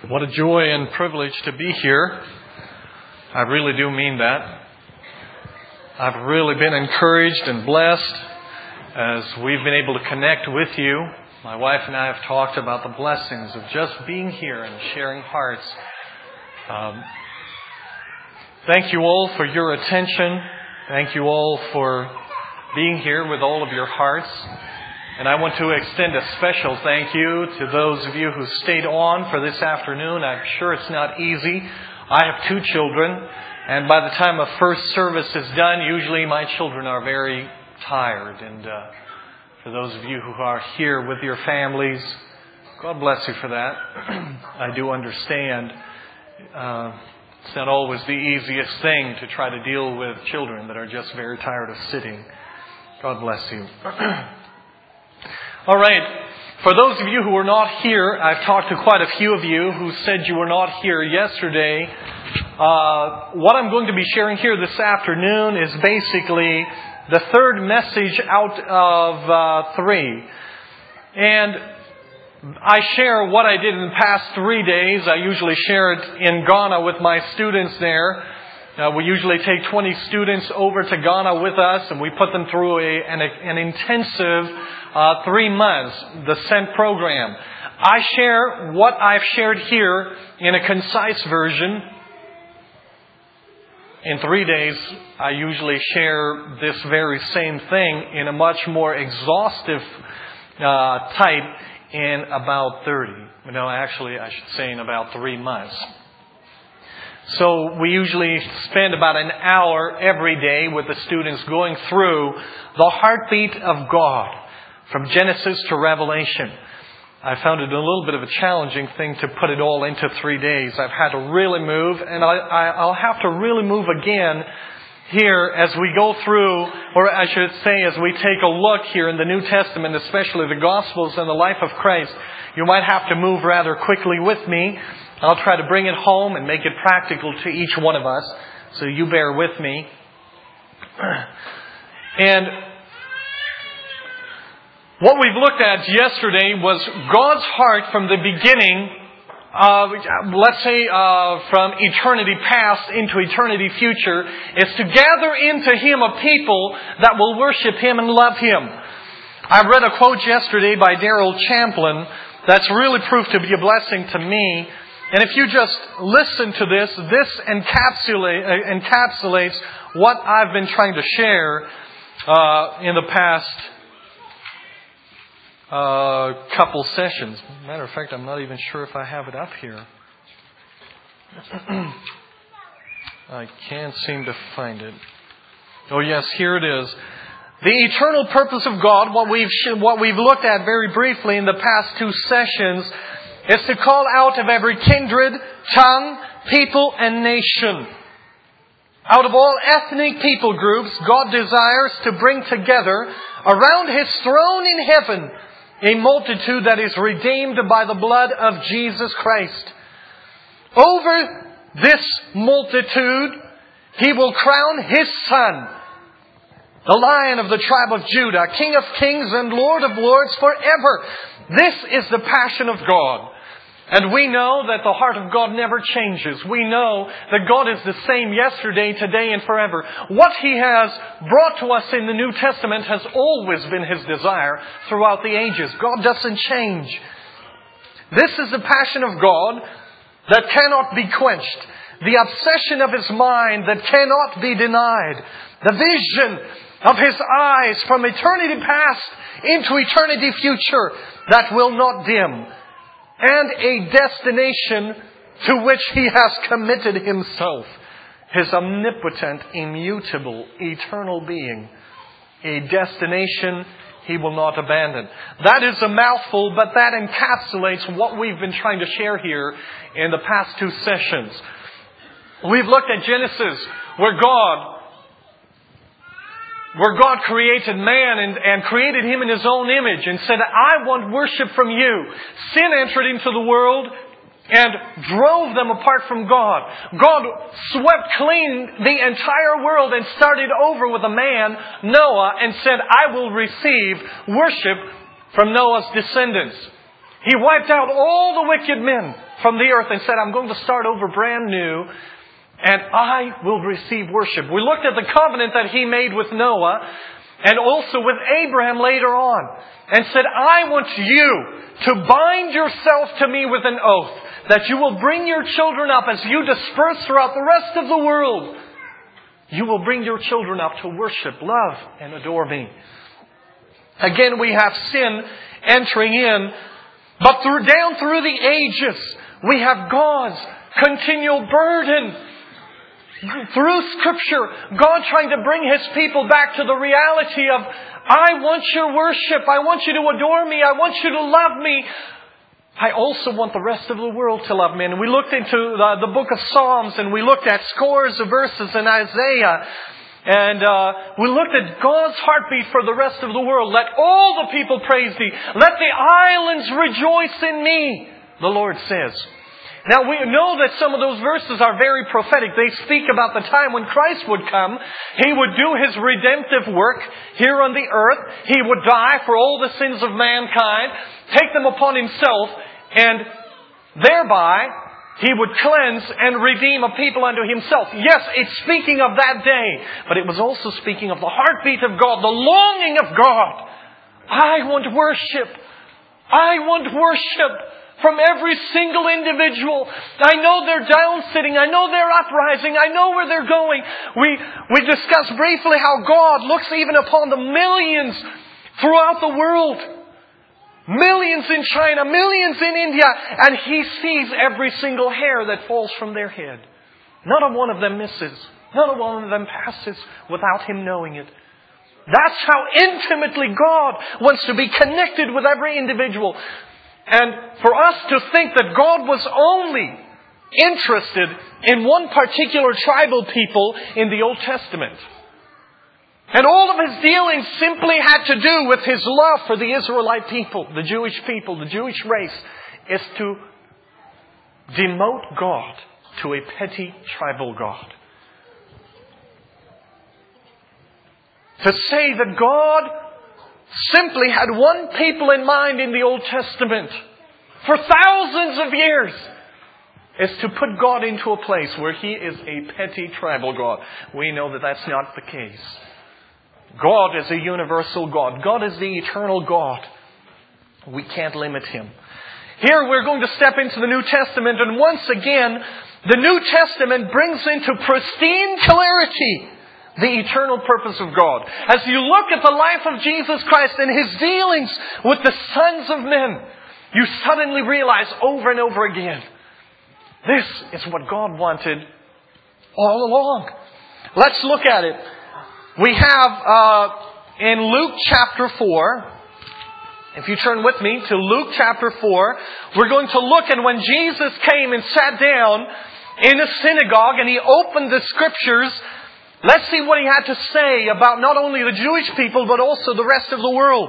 What a joy and privilege to be here. I really do mean that. I've really been encouraged and blessed as we've been able to connect with you. My wife and I have talked about the blessings of just being here and sharing hearts. Thank you all for your attention. Thank you all for being here with all of your hearts. And I want to extend a special thank you to those of you who stayed on for this afternoon. I'm sure it's not easy. I have 2 children, and by the time a first service is done, usually my children are very tired. And for those of you who are here with your families, God bless you for that. I do understand it's not always the easiest thing to try to deal with children that are just very tired of sitting. God bless you. All right. For those of you who were not here, I've talked to quite a few of you who said you were not here yesterday. What I'm going to be sharing here this afternoon is basically the third message out of 3. And I share what I did in the past 3 days. I usually share it in Ghana with my students there. We usually take 20 students over to Ghana with us, and we put them through an intensive 3 months, the SENT program. I share what I've shared here in a concise version. In 3 days, I usually share this very same thing in a much more exhaustive type in about 30. No, actually, I should say in about 3 months. So we usually spend about an hour every day with the students going through the heartbeat of God from Genesis to Revelation. I found it a little bit of a challenging thing to put it all into 3 days. I've had to really move, and I'll have to really move again here as we go through, or I should say as we take a look here in the New Testament, especially the Gospels and the life of Christ. You might have to move rather quickly with me. I'll try to bring it home and make it practical to each one of us. So you bear with me. And what we've looked at yesterday was God's heart from the beginning, let's say from eternity past into eternity future, is to gather into Him a people that will worship Him and love Him. I read a quote yesterday by Darrell Champlin that's really proved to be a blessing to me. And if you just listen to this encapsulates what I've been trying to share in the past couple sessions. Matter of fact, I'm not even sure if I have it up here. I can't seem to find it. Oh yes, here it is. The eternal purpose of God, what we've looked at very briefly in the past 2 sessions, is to call out of every kindred, tongue, people, and nation. Out of all ethnic people groups, God desires to bring together around His throne in heaven a multitude that is redeemed by the blood of Jesus Christ. Over this multitude, He will crown His Son, the Lion of the tribe of Judah, King of kings and Lord of lords forever. This is the passion of God. And we know that the heart of God never changes. We know that God is the same yesterday, today, and forever. What He has brought to us in the New Testament has always been His desire throughout the ages. God doesn't change. This is the passion of God that cannot be quenched. The obsession of His mind that cannot be denied. The vision of His eyes from eternity past into eternity future that will not dim. And a destination to which He has committed Himself. His omnipotent, immutable, eternal being. A destination He will not abandon. That is a mouthful, but that encapsulates what we've been trying to share here in the past 2 sessions. We've looked at Genesis, where God created man and created him in His own image and said, I want worship from you. Sin entered into the world and drove them apart from God. God swept clean the entire world and started over with a man, Noah, and said, I will receive worship from Noah's descendants. He wiped out all the wicked men from the earth and said, I'm going to start over brand new, and I will receive worship. We looked at the covenant that He made with Noah and also with Abraham later on, and said, I want you to bind yourself to me with an oath that you will bring your children up as you disperse throughout the rest of the world. You will bring your children up to worship, love, and adore me. Again, we have sin entering in, but down through the ages, we have God's continual burden. Through Scripture, God trying to bring His people back to the reality of, I want your worship. I want you to adore me. I want you to love me. I also want the rest of the world to love me. And we looked into the book of Psalms, and we looked at scores of verses in Isaiah. And we looked at God's heartbeat for the rest of the world. Let all the people praise Thee. Let the islands rejoice in me, the Lord says. Now we know that some of those verses are very prophetic. They speak about the time when Christ would come. He would do His redemptive work here on the earth. He would die for all the sins of mankind, take them upon Himself, and thereby He would cleanse and redeem a people unto Himself. Yes, it's speaking of that day, but it was also speaking of the heartbeat of God, the longing of God. I want worship. I want worship from every single individual. I know they're down sitting. I know they're uprising. I know where they're going. We discussed briefly how God looks even upon the millions throughout the world. Millions in China, millions in India, and He sees every single hair that falls from their head. Not a one of them misses. Not a one of them passes without Him knowing it. That's how intimately God wants to be connected with every individual. And for us to think that God was only interested in one particular tribal people in the Old Testament, and all of His dealings simply had to do with His love for the Israelite people, the Jewish race, is to demote God to a petty tribal God. To say that God simply had one people in mind in the Old Testament for thousands of years is to put God into a place where He is a petty tribal God. We know that that's not the case. God is a universal God. God is the eternal God. We can't limit Him. Here we're going to step into the New Testament, and once again, the New Testament brings into pristine clarity the eternal purpose of God. As you look at the life of Jesus Christ and His dealings with the sons of men, you suddenly realize over and over again, this is what God wanted all along. Let's look at it. We have in Luke chapter 4, if you turn with me to Luke chapter 4, we're going to look at when Jesus came and sat down in a synagogue and He opened the Scriptures. Let's see what He had to say about not only the Jewish people, but also the rest of the world.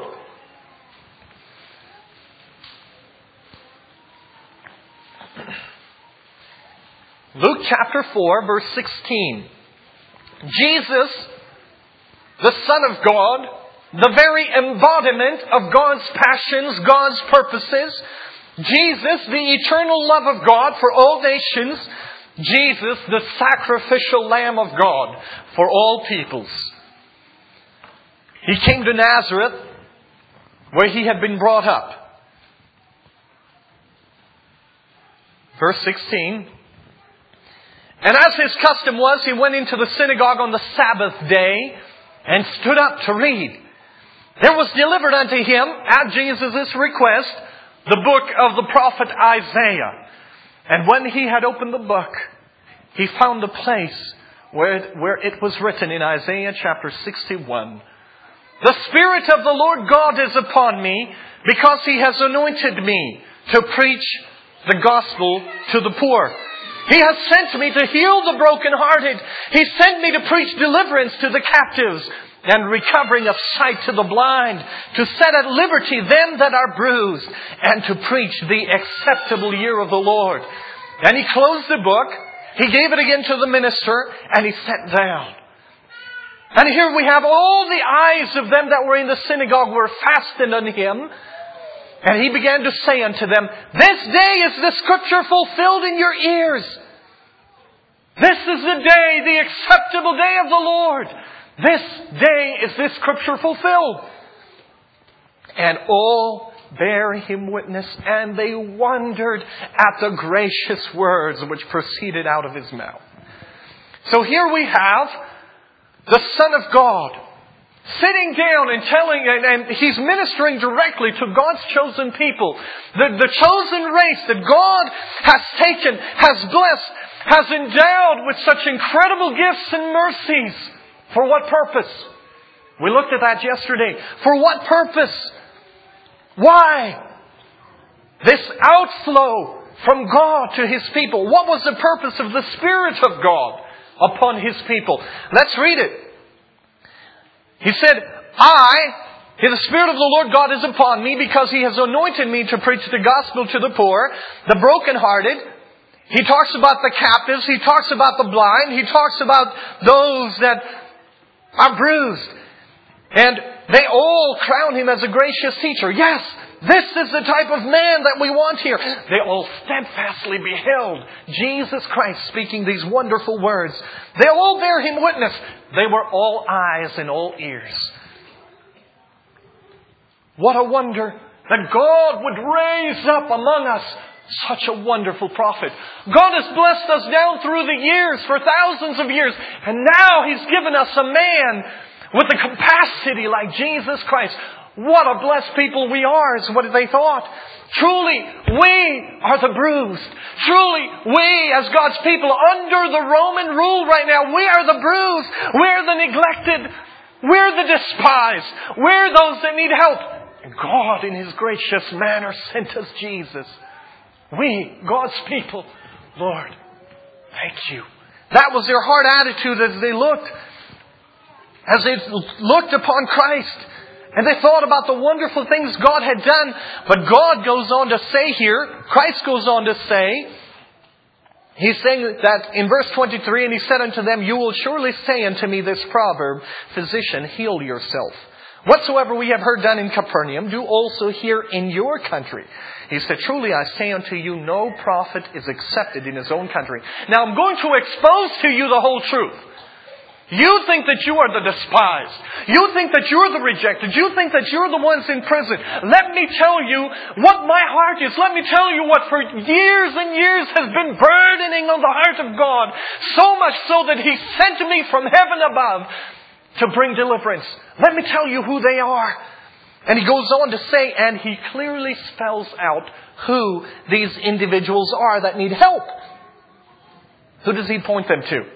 Luke chapter 4, verse 16. Jesus, the Son of God, the very embodiment of God's passions, God's purposes. Jesus, the eternal love of God for all nations. Jesus, the sacrificial Lamb of God for all peoples. He came to Nazareth, where He had been brought up. Verse 16. And as His custom was, He went into the synagogue on the Sabbath day and stood up to read. There was delivered unto Him, at Jesus' request, the book of the prophet Isaiah. And when He had opened the book, He found the place where it was written in Isaiah chapter 61. The Spirit of the Lord God is upon me, because He has anointed me to preach the gospel to the poor. He has sent me to heal the brokenhearted. He sent me to preach deliverance to the captives and recovering of sight to the blind, to set at liberty them that are bruised, and to preach the acceptable year of the Lord. And He closed the book. He gave it again to the minister, and He sat down. And here we have all the eyes of them that were in the synagogue were fastened on Him. And He began to say unto them, this day is the Scripture fulfilled in your ears. This is the day, the acceptable day of the Lord. This day is this Scripture fulfilled. And all bare Him witness, and they wondered at the gracious words which proceeded out of His mouth. So here we have the Son of God sitting down and telling, and He's ministering directly to God's chosen people. The chosen race that God has taken, has blessed, has endowed with such incredible gifts and mercies. For what purpose? We looked at that yesterday. For what purpose? Why? This outflow from God to His people. What was the purpose of the Spirit of God upon His people? Let's read it. He said, the Spirit of the Lord God is upon me, because He has anointed me to preach the gospel to the poor, the brokenhearted. He talks about the captives. He talks about the blind. He talks about those that are bruised. And they all crown Him as a gracious teacher. Yes, this is the type of man that we want here. They all steadfastly beheld Jesus Christ speaking these wonderful words. They all bear Him witness. They were all eyes and all ears. What a wonder that God would raise up among us such a wonderful prophet. God has blessed us down through the years, for thousands of years. And now He's given us a man with a capacity like Jesus Christ. What a blessed people we are, is what they thought. Truly, we are the bruised. Truly, we as God's people under the Roman rule right now, we are the bruised. We're the neglected. We're the despised. We're those that need help. And God, in His gracious manner, sent us Jesus. We, God's people, Lord, thank You. That was their heart attitude as they looked upon Christ. And they thought about the wonderful things God had done. But God goes on to say here, Christ goes on to say, He's saying that in verse 23, and He said unto them, you will surely say unto me this proverb, physician, heal yourself. Whatsoever we have heard done in Capernaum, do also here in your country. He said, truly I say unto you, no prophet is accepted in his own country. Now I'm going to expose to you the whole truth. You think that you are the despised. You think that you're the rejected. You think that you're the ones in prison. Let me tell you what my heart is. Let me tell you what for years and years has been burdening on the heart of God. So much so that He sent me from heaven above to bring deliverance. Let me tell you who they are. And He goes on to say, and He clearly spells out who these individuals are that need help. Who does He point them to?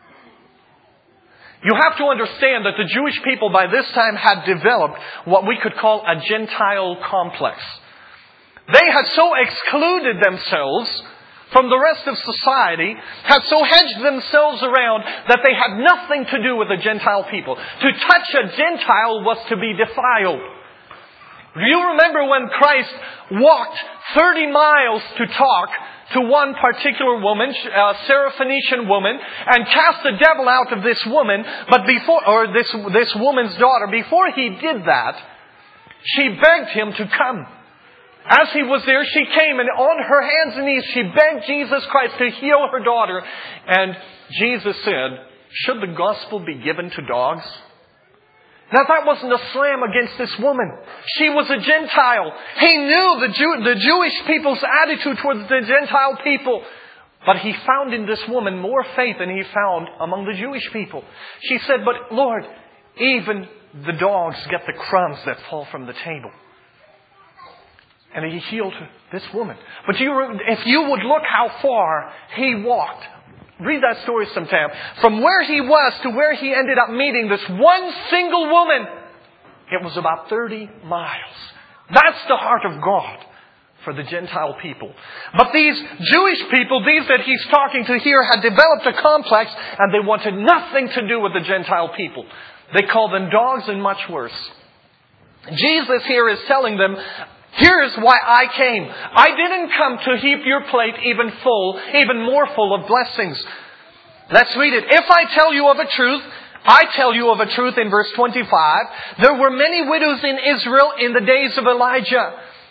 You have to understand that the Jewish people by this time had developed what we could call a Gentile complex. They had so excluded themselves from the rest of society, had so hedged themselves around that they had nothing to do with the Gentile people. To touch a Gentile was to be defiled. Do you remember when Christ walked 30 miles to talk to one particular woman, a Syrophoenician woman, and cast the devil out of this woman, this woman's daughter? Before He did that, she begged Him to come. As He was there, she came, and on her hands and knees, she begged Jesus Christ to heal her daughter. And Jesus said, should the gospel be given to dogs? Now that wasn't a slam against this woman. She was a Gentile. He knew the Jewish people's attitude towards the Gentile people. But He found in this woman more faith than He found among the Jewish people. She said, but Lord, even the dogs get the crumbs that fall from the table. And He healed this woman. But if you would look how far He walked. Read that story sometime. From where He was to where He ended up meeting this one single woman, it was about 30 miles. That's the heart of God for the Gentile people. But these Jewish people, these that He's talking to here, had developed a complex, and they wanted nothing to do with the Gentile people. They called them dogs and much worse. Jesus here is telling them, here's why I came. I didn't come to heap your plate even more full of blessings. Let's read it. If I tell you of a truth, I tell you of a truth in verse 25. There were many widows in Israel in the days of Elijah.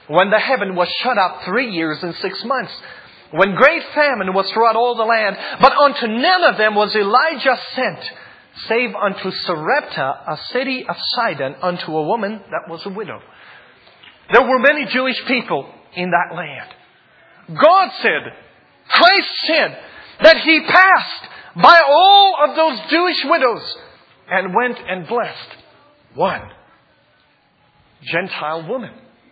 when the heaven was shut up 3 years and 6 months, when great famine was throughout all the land. But unto none of them was Elijah sent, save unto Sarepta, a city of Sidon, unto a woman that was a widow. There were many Jewish people in that land. God said, Christ said, that He passed by all of those Jewish widows and went and blessed one Gentile woman.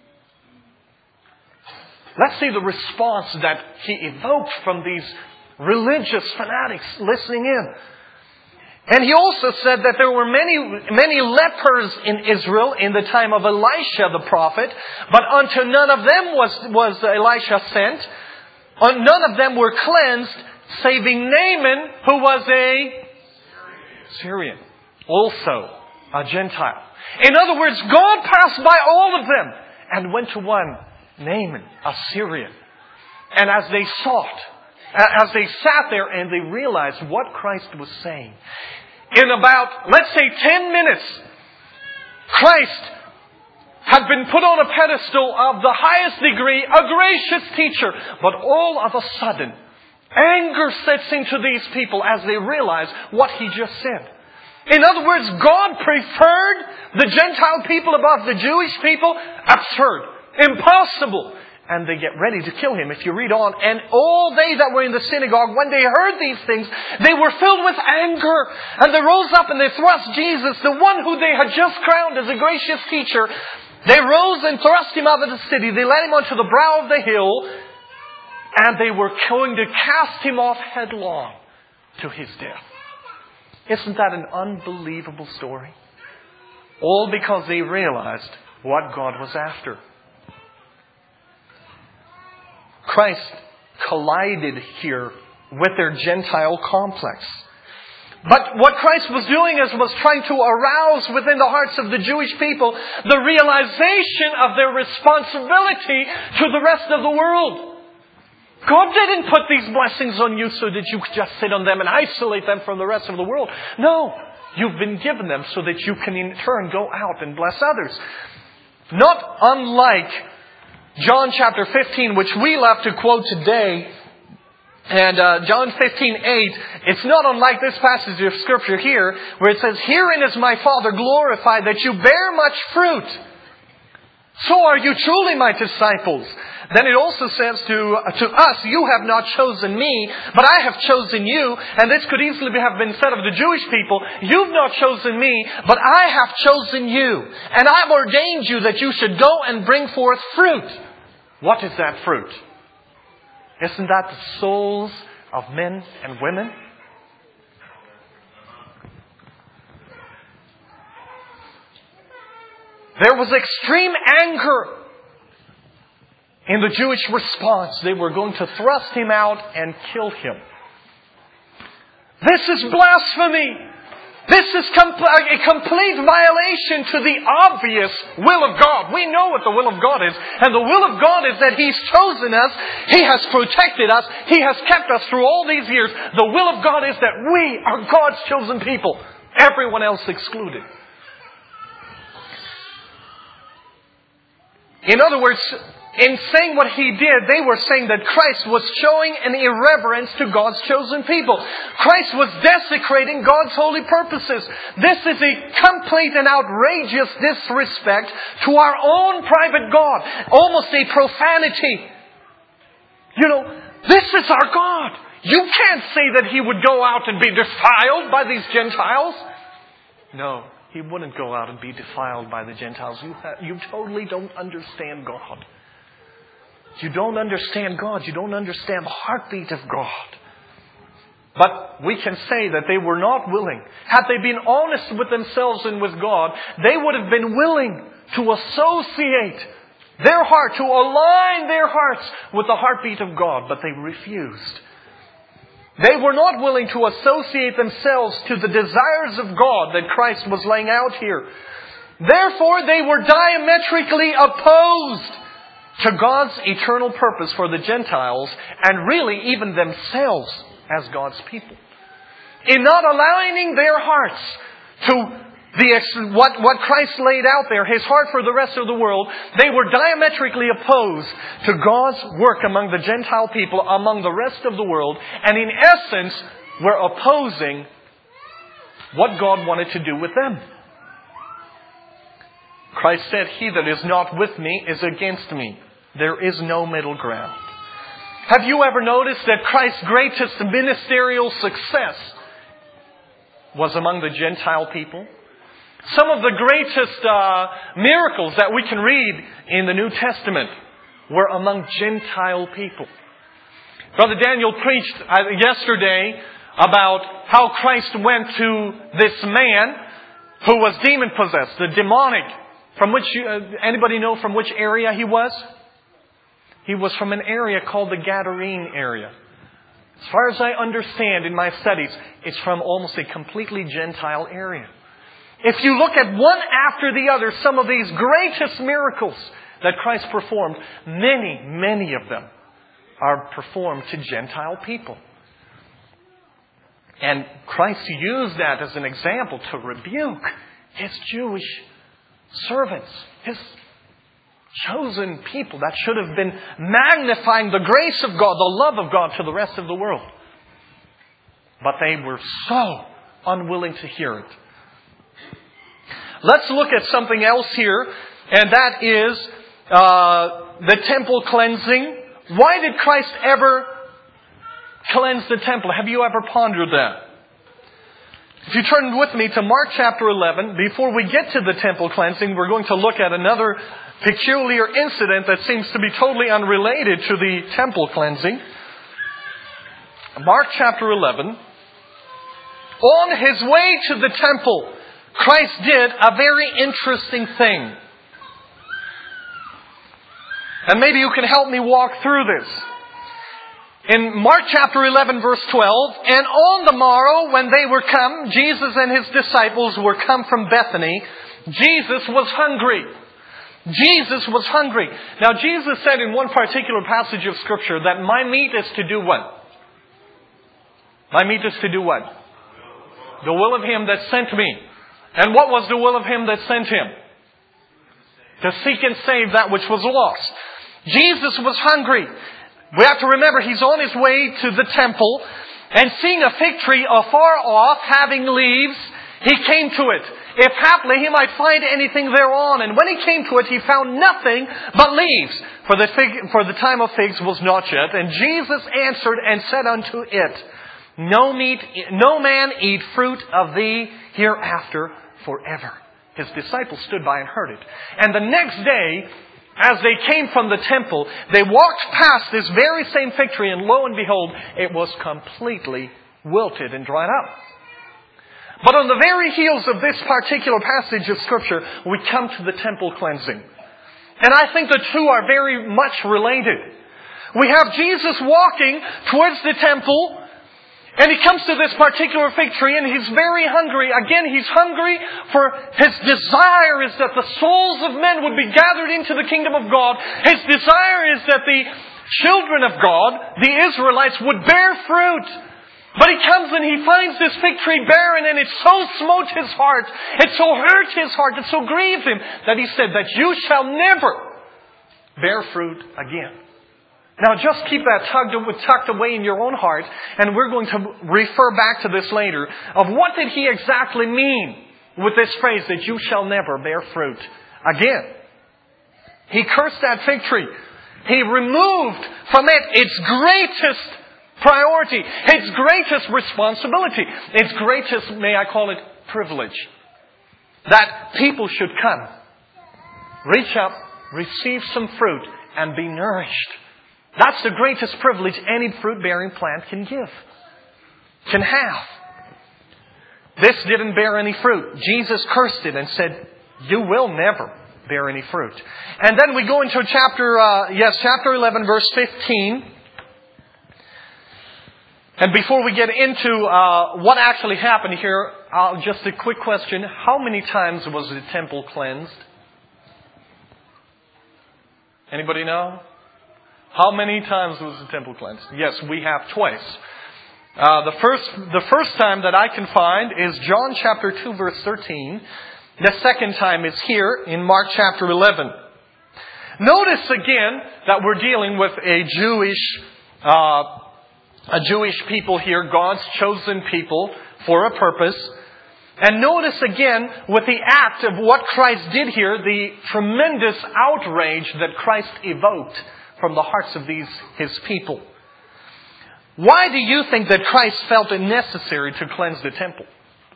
Let's see the response that He evoked from these religious fanatics listening in. And He also said that there were many lepers in Israel in the time of Elisha the prophet, but unto none of them was Elisha sent. None of them were cleansed, saving Naaman, who was a Syrian, also a Gentile. In other words, God passed by all of them and went to one, Naaman, a Syrian. And as they sought, as they sat there and they realized what Christ was saying, in about, let's say 10 minutes, Christ had been put on a pedestal of the highest degree, a gracious teacher. But all of a sudden, anger sets into these people as they realize what He just said. In other words, God preferred the Gentile people above the Jewish people. Absurd. Impossible. And they get ready to kill Him. If you read on, and all they that were in the synagogue, when they heard these things, they were filled with anger. And they rose up and they thrust Jesus, the one who they had just crowned as a gracious teacher. They rose and thrust Him out of the city. They led Him onto the brow of the hill. And they were going to cast Him off headlong to His death. Isn't that an unbelievable story? All because they realized what God was after. Christ collided here with their Gentile complex. But what Christ was doing was trying to arouse within the hearts of the Jewish people the realization of their responsibility to the rest of the world. God didn't put these blessings on you so that you could just sit on them and isolate them from the rest of the world. No, you've been given them so that you can in turn go out and bless others. Not unlike John chapter 15, which we love to quote today. And John 15:8, it's not unlike this passage of Scripture here, where it says, Herein is my Father glorified, that you bear much fruit. So are you truly my disciples. Then it also says to us, You have not chosen me, but I have chosen you. And this could easily have been said of the Jewish people, You've not chosen me, but I have chosen you. And I've ordained you that you should go and bring forth fruit. What is that fruit? Isn't that the souls of men and women? There was extreme anger in the Jewish response. They were going to thrust Him out and kill Him. This is blasphemy. This is a complete violation to the obvious will of God. We know what the will of God is. And the will of God is that He's chosen us. He has protected us. He has kept us through all these years. The will of God is that we are God's chosen people. Everyone else excluded. In other words, in saying what He did, they were saying that Christ was showing an irreverence to God's chosen people. Christ was desecrating God's holy purposes. This is a complete and outrageous disrespect to our own private God. Almost a profanity. You know, this is our God. You can't say that He would go out and be defiled by these Gentiles. No, He wouldn't go out and be defiled by the Gentiles. You totally don't understand God. You don't understand God. You don't understand the heartbeat of God. But we can say that they were not willing. Had they been honest with themselves and with God, they would have been willing to associate their heart, to align their hearts with the heartbeat of God. But they refused. They were not willing to associate themselves to the desires of God that Christ was laying out here. Therefore, they were diametrically opposed to God's eternal purpose for the Gentiles, and really even themselves as God's people. In not aligning their hearts to what Christ laid out there, His heart for the rest of the world, they were diametrically opposed to God's work among the Gentile people, among the rest of the world, and in essence were opposing what God wanted to do with them. Christ said, "He that is not with me is against me." There is no middle ground. Have you ever noticed that Christ's greatest ministerial success was among the Gentile people? Some of the greatest miracles that we can read in the New Testament were among Gentile people. Brother Daniel preached yesterday about how Christ went to this man who was demon-possessed, the demonic. From which, anybody know from which area he was? He was from an area called the Gadarene area. As far as I understand in my studies, it's from almost a completely Gentile area. If you look at one after the other, some of these greatest miracles that Christ performed, many of them are performed to Gentile people. And Christ used that as an example to rebuke His Jewish servants, His chosen people that should have been magnifying the grace of God, the love of God to the rest of the world. But they were so unwilling to hear it. Let's look at something else here, and that is the temple cleansing. Why did Christ ever cleanse the temple? Have you ever pondered that? If you turn with me to Mark chapter 11, before we get to the temple cleansing, we're going to look at another peculiar incident that seems to be totally unrelated to the temple cleansing. Mark chapter 11. On His way to the temple, Christ did a very interesting thing. And maybe you can help me walk through this. In Mark chapter 11 verse 12, "And on the morrow when they were come," Jesus and His disciples were come from Bethany, "Jesus was hungry." Jesus was hungry. Now Jesus said in one particular passage of Scripture that my meat is to do what? My meat is to do what? The will of Him that sent me. And what was the will of Him that sent Him? To seek and save that which was lost. Jesus was hungry. We have to remember He's on His way to the temple, and seeing a fig tree afar off having leaves, He came to it, if haply He might find anything thereon. And when He came to it, He found nothing but leaves, for the time of figs was not yet. And Jesus answered and said unto it, no man eat fruit of thee hereafter forever. His disciples stood by and heard it. And the next day, as they came from the temple, they walked past this very same fig tree, and lo and behold, it was completely wilted and dried up. But on the very heels of this particular passage of Scripture, we come to the temple cleansing. And I think the two are very much related. We have Jesus walking towards the temple, and He comes to this particular fig tree, and He's very hungry. Again, He's hungry for His desire is that the souls of men would be gathered into the kingdom of God. His desire is that the children of God, the Israelites, would bear fruit. But He comes and He finds this fig tree barren, and it so smote His heart, it so hurt His heart, it so grieved Him, that He said that you shall never bear fruit again. Now just keep that tucked away in your own heart, and we're going to refer back to this later, of what did He exactly mean with this phrase that you shall never bear fruit again. He cursed that fig tree. He removed from it its greatest priority, its greatest responsibility, its greatest, may I call it, privilege. That people should come, reach up, receive some fruit, and be nourished. That's the greatest privilege any fruit-bearing plant can give, can have. This didn't bear any fruit. Jesus cursed it and said, you will never bear any fruit. And then we go into chapter 11, verse 15. And before we get into what actually happened here, just a quick question. How many times was the temple cleansed? Anybody know? How many times was the temple cleansed? Yes, we have twice. The first time that I can find is John chapter 2 verse 13. The second time is here in Mark chapter 11. Notice again that we're dealing with a Jewish people here, God's chosen people for a purpose. And notice again with the act of what Christ did here, the tremendous outrage that Christ evoked from the hearts of His people. Why do you think that Christ felt it necessary to cleanse the temple?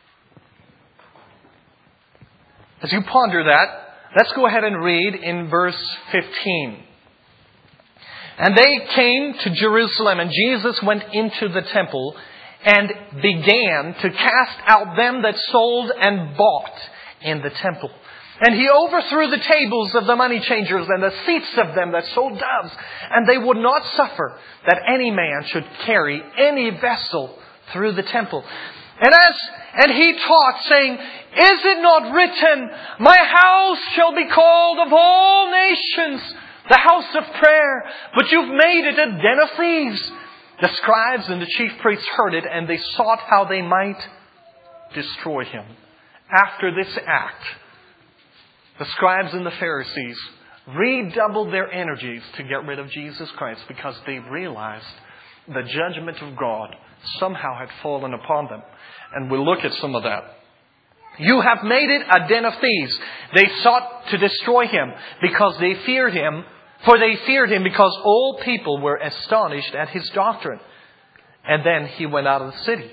As you ponder that, let's go ahead and read in verse 15. And they came to Jerusalem, and Jesus went into the temple and began to cast out them that sold and bought in the temple. And He overthrew the tables of the money changers and the seats of them that sold doves. And they would not suffer that any man should carry any vessel through the temple. And He taught, saying, Is it not written, My house shall be called of all nations the house of prayer, but you've made it a den of thieves. The scribes and the chief priests heard it, and they sought how they might destroy Him. After this act, the scribes and the Pharisees redoubled their energies to get rid of Jesus Christ because they realized the judgment of God somehow had fallen upon them. And we'll look at some of that. You have made it a den of thieves. They sought to destroy Him because they feared Him. For they feared Him because all people were astonished at His doctrine. And then He went out of the city.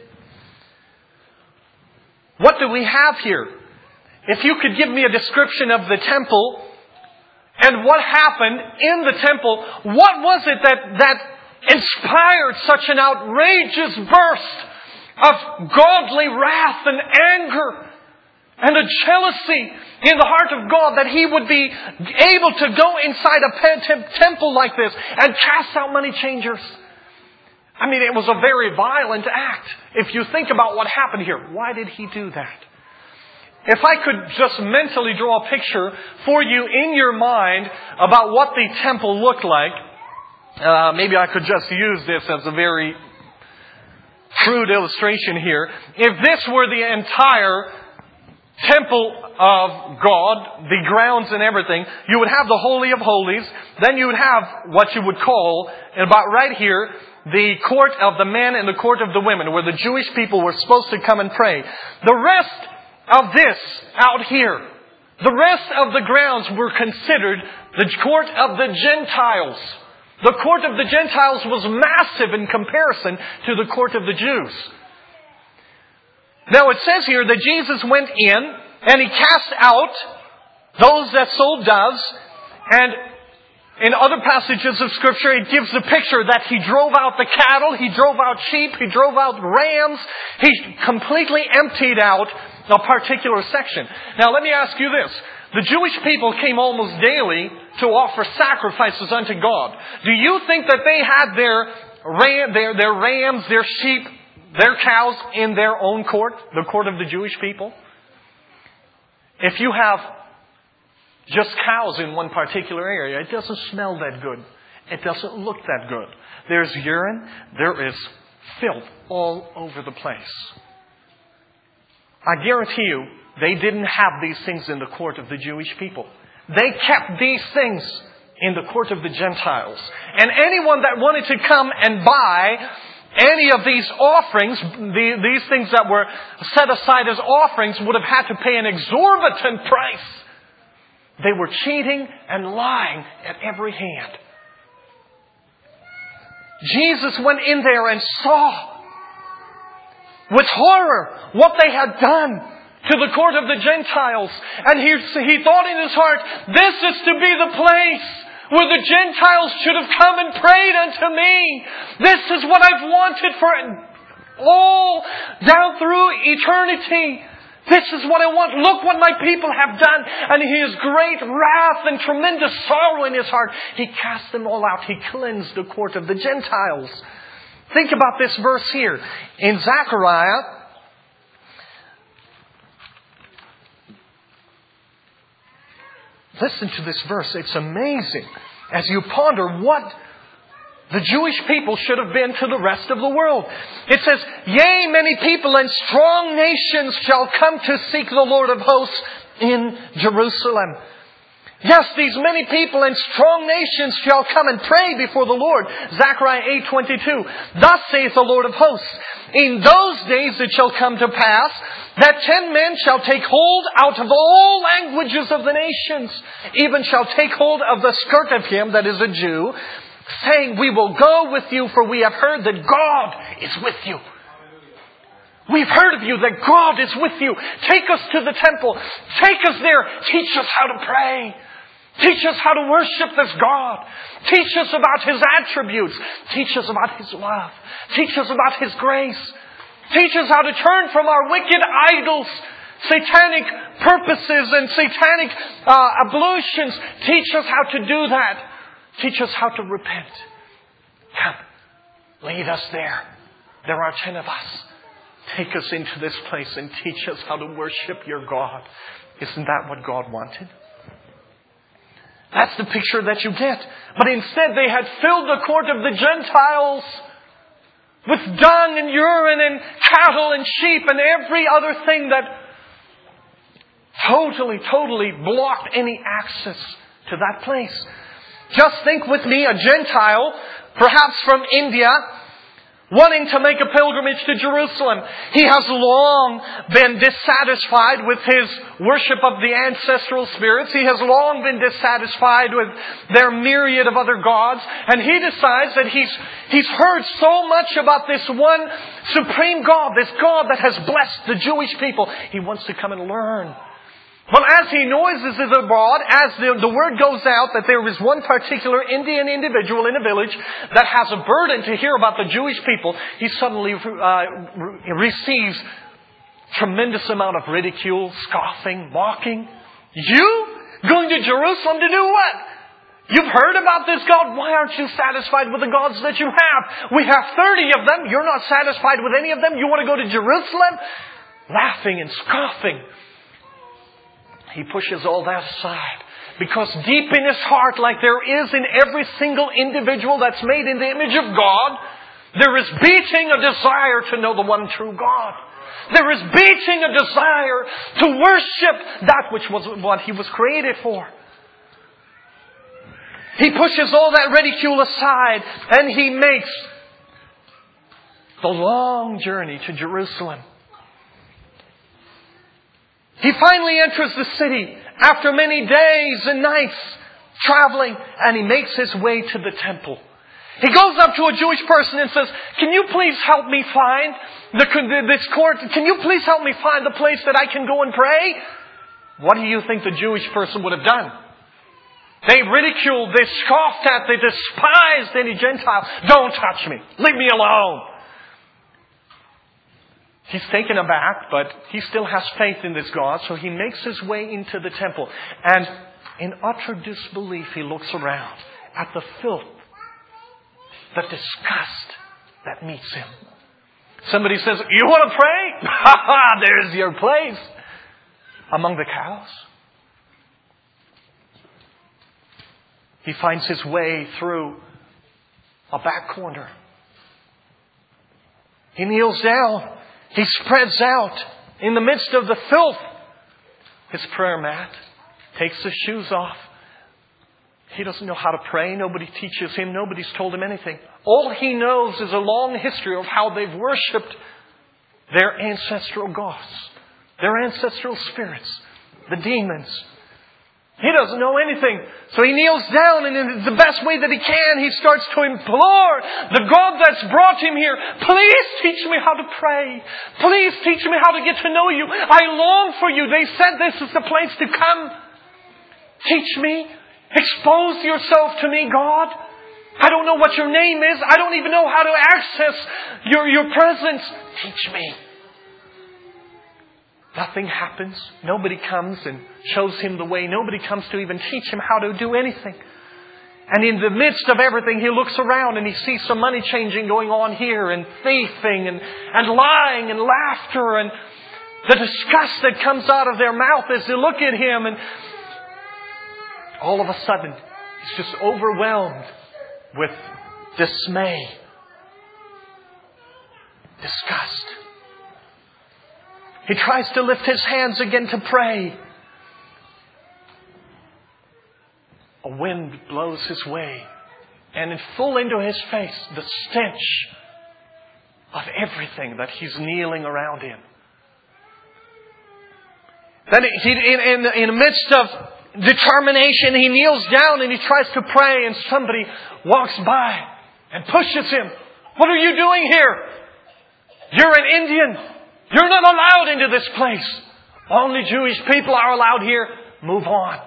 What do we have here? If you could give me a description of the temple and what happened in the temple, what was it that inspired such an outrageous burst of godly wrath and anger and a jealousy in the heart of God that He would be able to go inside a temple like this and cast out money changers? I mean, it was a very violent act. If you think about what happened here, why did He do that? If I could just mentally draw a picture for you in your mind about what the temple looked like, maybe I could just use this as a very crude illustration here. If this were the entire temple of God, the grounds and everything, you would have the Holy of Holies. Then you would have what you would call, about right here, the court of the men and the court of the women, where the Jewish people were supposed to come and pray. The rest of this out here, the rest of the grounds were considered the court of the Gentiles. The court of the Gentiles was massive in comparison to the court of the Jews. Now it says here that Jesus went in and He cast out those that sold doves. And in other passages of Scripture, it gives the picture that He drove out the cattle, He drove out sheep, He drove out rams. He completely emptied out a particular section. Now let me ask you this. The Jewish people came almost daily to offer sacrifices unto God. Do you think that they had their rams, their sheep, their cows in their own court, the court of the Jewish people? If you have just cows in one particular area, it doesn't smell that good. It doesn't look that good. There's urine. There is filth all over the place. I guarantee you, they didn't have these things in the court of the Jewish people. They kept these things in the court of the Gentiles. And anyone that wanted to come and buy any of these offerings, these things that were set aside as offerings, would have had to pay an exorbitant price. They were cheating and lying at every hand. Jesus went in there and saw with horror what they had done to the court of the Gentiles. And he thought in his heart, this is to be the place where the Gentiles should have come and prayed unto me. This is what I've wanted for all down through eternity. This is what I want. Look what my people have done. And His great wrath and tremendous sorrow in His heart, He cast them all out. He cleansed the court of the Gentiles. Think about this verse here. In Zechariah, listen to this verse. It's amazing. As you ponder The Jewish people should have been to the rest of the world. It says, "Yea, many people and strong nations shall come to seek the Lord of hosts in Jerusalem." Yes, these many people and strong nations shall come and pray before the Lord. Zechariah 8:22. "Thus saith the Lord of hosts, in those days it shall come to pass that 10 men shall take hold out of all languages of the nations, even shall take hold of the skirt of him that is a Jew, saying, We will go with you, for we have heard that God is with you." We've heard of you, that God is with you. Take us to the temple. Take us there. Teach us how to pray. Teach us how to worship this God. Teach us about His attributes. Teach us about His love. Teach us about His grace. Teach us how to turn from our wicked idols, satanic purposes and satanic ablutions. Teach us how to do that. Teach us how to repent. Come, lead us there. There are 10 of us. Take us into this place and teach us how to worship your God. Isn't that what God wanted? That's the picture that you get. But instead they had filled the court of the Gentiles with dung and urine and cattle and sheep and every other thing that totally blocked any access to that place. Just think with me, a Gentile, perhaps from India, wanting to make a pilgrimage to Jerusalem. He has long been dissatisfied with his worship of the ancestral spirits. He has long been dissatisfied with their myriad of other gods. And he decides that he's heard so much about this one supreme God, this God that has blessed the Jewish people. He wants to come and learn. Well, as he noises it abroad, as the word goes out that there is one particular Indian individual in a village that has a burden to hear about the Jewish people, he suddenly receives tremendous amount of ridicule, scoffing, mocking. You? Going to Jerusalem to do what? You've heard about this God. Why aren't you satisfied with the gods that you have? We have 30 of them. You're not satisfied with any of them. You want to go to Jerusalem? Laughing and scoffing. He pushes all that aside. Because deep in his heart, like there is in every single individual that's made in the image of God, there is beating a desire to know the one true God. There is beating a desire to worship that which was what he was created for. He pushes all that ridicule aside and he makes the long journey to Jerusalem. He finally enters the city after many days and nights traveling, and he makes his way to the temple. He goes up to a Jewish person and says, "Can you please help me find this court? Can you please help me find the place that I can go and pray?" What do you think the Jewish person would have done? They ridiculed, they scoffed at, they despised any Gentile. "Don't touch me. Leave me alone." He's taken aback, but he still has faith in this God, so he makes his way into the temple. And in utter disbelief, he looks around at the filth, the disgust that meets him. Somebody says, "You want to pray? Ha ha, there's your place." Among the cows. He finds his way through a back corner. He kneels down. He spreads out in the midst of the filth his prayer mat, takes his shoes off. He doesn't know how to pray. Nobody teaches him. Nobody's told him anything. All he knows is a long history of how they've worshipped their ancestral gods, their ancestral spirits, the demons. He doesn't know anything. So he kneels down, and in the best way that he can, he starts to implore the God that's brought him here, "Please teach me how to pray. Please teach me how to get to know you. I long for you. They said this is the place to come. Teach me. Expose yourself to me, God. I don't know what your name is. I don't even know how to access your presence. Teach me." Nothing happens. Nobody comes and shows him the way. Nobody comes to even teach him how to do anything. And in the midst of everything, he looks around and he sees some money changing going on here, and thieving and lying and laughter, and the disgust that comes out of their mouth as they look at him. And all of a sudden, he's just overwhelmed with dismay, disgust. He tries to lift his hands again to pray. A wind blows his way, and full into his face, the stench of everything that he's kneeling around in. Then in the midst of determination, he kneels down and he tries to pray, and somebody walks by and pushes him. What are you doing here? You're an Indian. You're not allowed into this place. Only Jewish people are allowed here. Move on.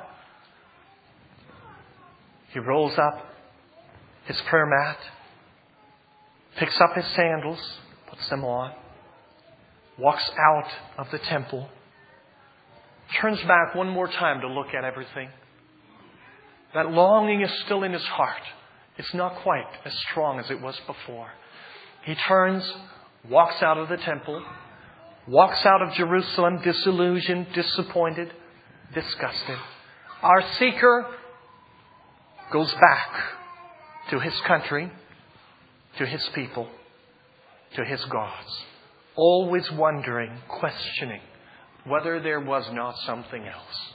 He rolls up his prayer mat, picks up his sandals, puts them on, walks out of the temple, turns back one more time to look at everything. That longing is still in his heart. It's not quite as strong as it was before. He turns, walks out of the temple, walks out of Jerusalem disillusioned, disappointed, disgusted. Our seeker goes back to his country, to his people, to his gods. Always wondering, questioning whether there was not something else.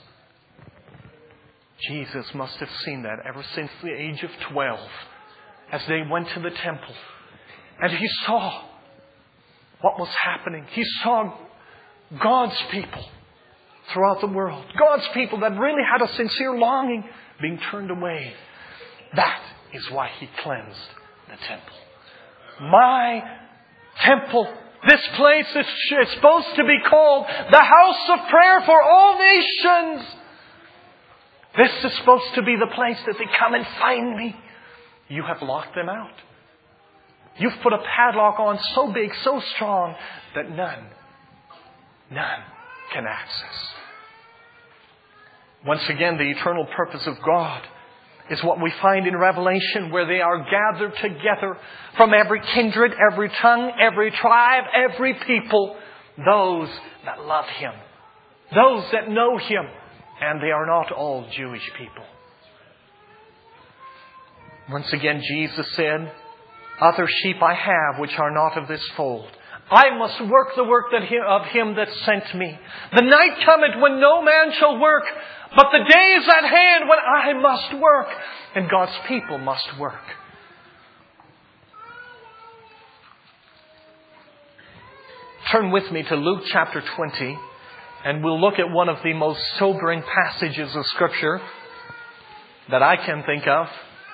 Jesus must have seen that ever since the age of 12 as they went to the temple. And he saw what was happening. He saw God's people throughout the world. God's people that really had a sincere longing being turned away. That is why he cleansed the temple. My temple. This place is supposed to be called the house of prayer for all nations. This is supposed to be the place that they come and find me. You have locked them out. You've put a padlock on so big, so strong, that none can access. Once again, the eternal purpose of God is what we find in Revelation, where they are gathered together from every kindred, every tongue, every tribe, every people. Those that love Him. Those that know Him. And they are not all Jewish people. Once again, Jesus said, "Other sheep I have which are not of this fold. I must work the work of Him that sent me. The night cometh when no man shall work, but the day is at hand when I must work." And God's people must work. Turn with me to Luke chapter 20, and we'll look at one of the most sobering passages of Scripture that I can think of.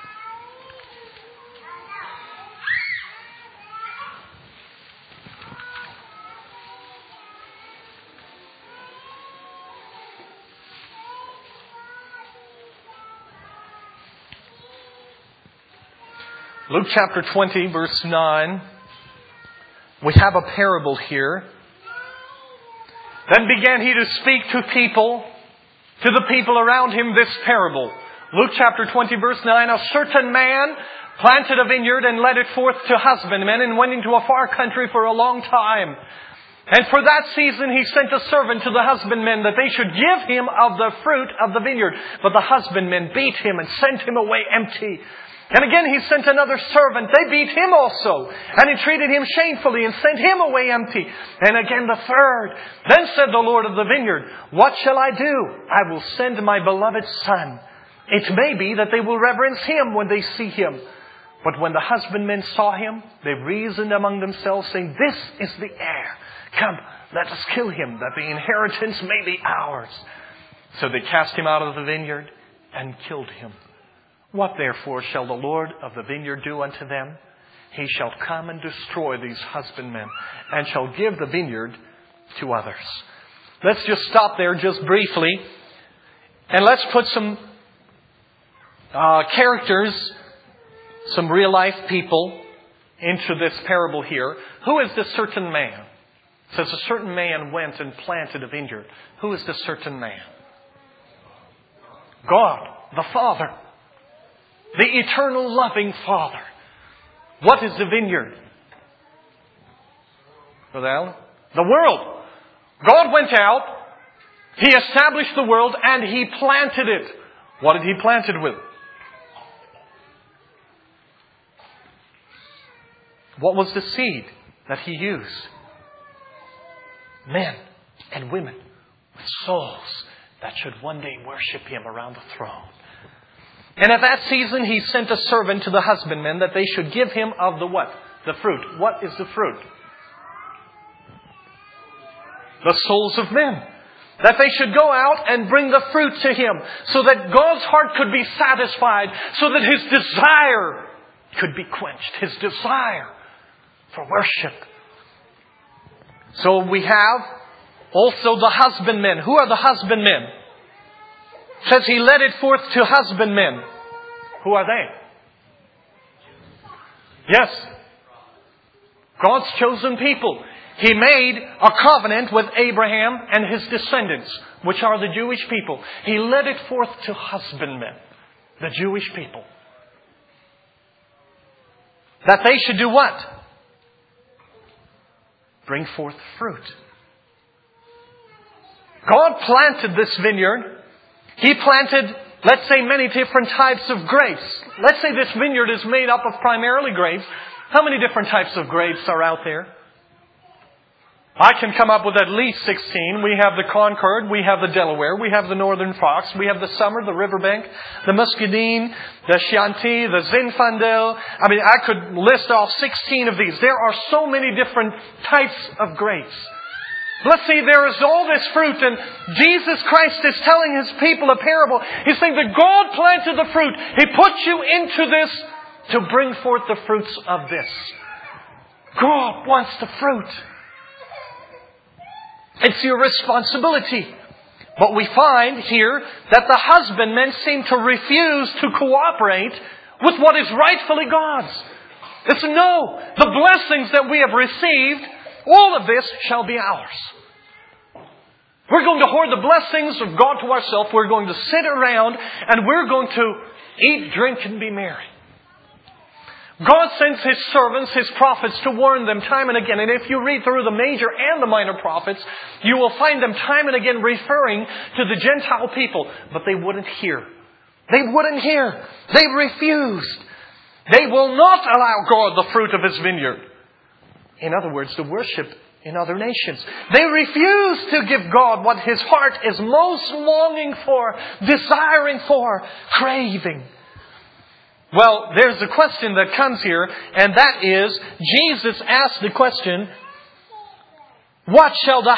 Luke chapter 20, verse 9. We have a parable here. "Then began he to speak to the people around him, this parable." Luke chapter 20, verse 9. "A certain man planted a vineyard and led it forth to husbandmen and went into a far country for a long time. And for that season he sent a servant to the husbandmen that they should give him of the fruit of the vineyard. But the husbandmen beat him and sent him away empty. And again he sent another servant. They beat him also, and entreated him shamefully, and sent him away empty. And again the third. Then said the Lord of the vineyard, What shall I do? I will send my beloved son. It may be that they will reverence him when they see him. But when the husbandmen saw him, they reasoned among themselves, saying, This is the heir. Come, let us kill him, that the inheritance may be ours. So they cast him out of the vineyard and killed him. What therefore shall the Lord of the vineyard do unto them? He shall come and destroy these husbandmen, and shall give the vineyard to others." Let's just stop there just briefly. And let's put some characters, some real life people into this parable here. Who is this certain man? It says a certain man went and planted a vineyard. Who is this certain man? God, the Father. The eternal loving Father. What is the vineyard? Brother Allen? The world. God went out. He established the world and He planted it. What did He plant it with? What was the seed that He used? Men and women with souls that should one day worship Him around the throne. And at that season, He sent a servant to the husbandmen that they should give Him of the what? The fruit. What is the fruit? The souls of men. That they should go out and bring the fruit to Him so that God's heart could be satisfied, so that His desire could be quenched. His desire for worship. So we have also the husbandmen. Who are the husbandmen? It says He led it forth to husbandmen. Who are they? Yes. God's chosen people. He made a covenant with Abraham and his descendants, which are the Jewish people. He led it forth to husbandmen, the Jewish people. That they should do what? Bring forth fruit. God planted this vineyard. He planted, let's say, many different types of grapes. Let's say this vineyard is made up of primarily grapes. How many different types of grapes are out there? I can come up with at least 16. We have the Concord, we have the Delaware, we have the Northern Fox, we have the Summer, the Riverbank, the Muscadine, the Chianti, the Zinfandel. I mean, I could list off 16 of these. There are so many different types of grapes. Let's see, there is all this fruit, and Jesus Christ is telling His people a parable. He's saying that God planted the fruit. He put you into this to bring forth the fruits of this. God wants the fruit. It's your responsibility. But we find here that the husbandmen seem to refuse to cooperate with what is rightfully God's. It's no. The blessings that we have received, all of this shall be ours. We're going to hoard the blessings of God to ourselves. We're going to sit around and we're going to eat, drink, and be merry. God sends His servants, His prophets, to warn them time and again. And if you read through the major and the minor prophets, you will find them time and again referring to the Gentile people. But they wouldn't hear. They wouldn't hear. They refused. They will not allow God the fruit of His vineyard. In other words, to worship in other nations. They refuse to give God what His heart is most longing for, desiring for, craving. Well, there's a question that comes here, and that is, Jesus asked the question, what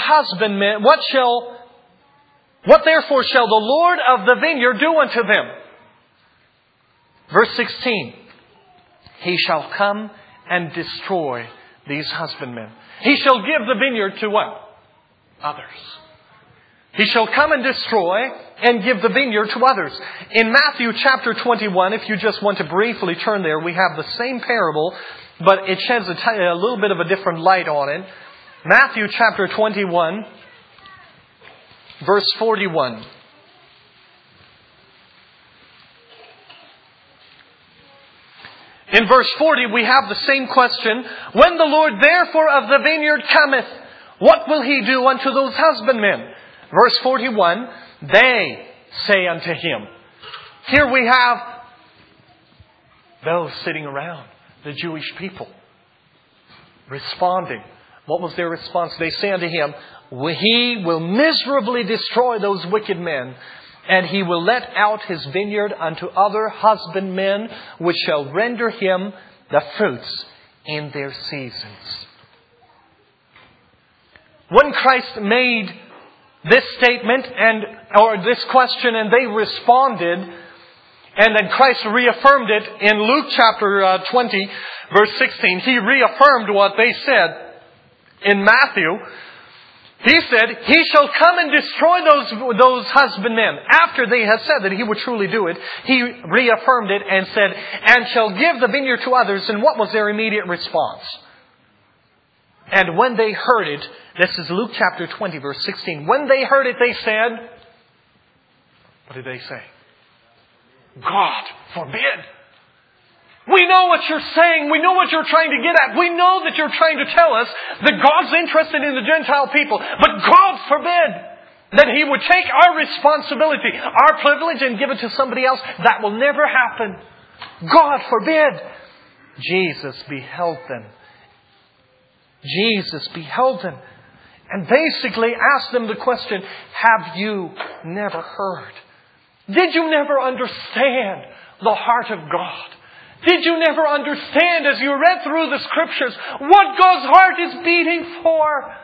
therefore shall the Lord of the vineyard do unto them? Verse 16, He shall come and destroy these husbandmen. He shall give the vineyard to what? Others. He shall come and destroy and give the vineyard to others. In Matthew chapter 21, if you just want to briefly turn there, we have the same parable, but it sheds a little bit of a different light on it. Matthew chapter 21, verse 41. In verse 40, we have the same question. When the Lord therefore of the vineyard cometh, what will He do unto those husbandmen? Verse 41, they say unto Him. Here we have those sitting around, the Jewish people, responding. What was their response? They say unto Him, He will miserably destroy those wicked men, and He will let out His vineyard unto other husbandmen, which shall render Him the fruits in their seasons. When Christ made this statement or this question, and they responded, and then Christ reaffirmed it in Luke chapter 20, verse 16. He reaffirmed what they said in Matthew. He said, He shall come and destroy those husbandmen. After they had said that He would truly do it, He reaffirmed it and said, and shall give the vineyard to others. And what was their immediate response? And when they heard it, this is Luke chapter 20, verse 16. When they heard it, they said, what did they say? God forbid. We know what you're saying. We know what you're trying to get at. We know that you're trying to tell us that God's interested in the Gentile people. But God forbid that He would take our responsibility, our privilege, and give it to somebody else. That will never happen. God forbid. Jesus beheld them Jesus beheld them and basically asked them the question, have you never heard? Did you never understand the heart of God? Did you never understand as you read through the Scriptures what God's heart is beating for?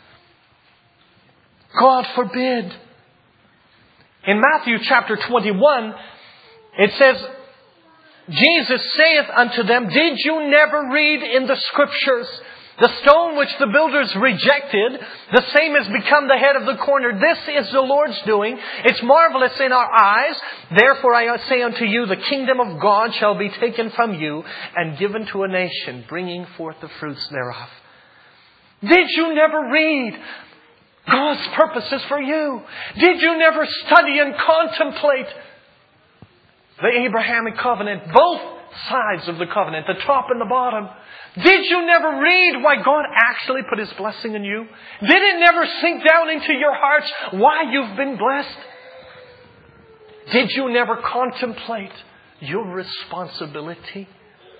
God forbid. In Matthew chapter 21, it says, Jesus saith unto them, did you never read in the Scriptures, the stone which the builders rejected, the same has become the head of the corner. This is the Lord's doing. It's marvelous in our eyes. Therefore I say unto you, the kingdom of God shall be taken from you and given to a nation, bringing forth the fruits thereof. Did you never read God's purposes for you? Did you never study and contemplate the Abrahamic covenant, both sides of the covenant, the top and the bottom? Did you never read why God actually put His blessing in you? Did it never sink down into your hearts why you've been blessed? Did you never contemplate your responsibility?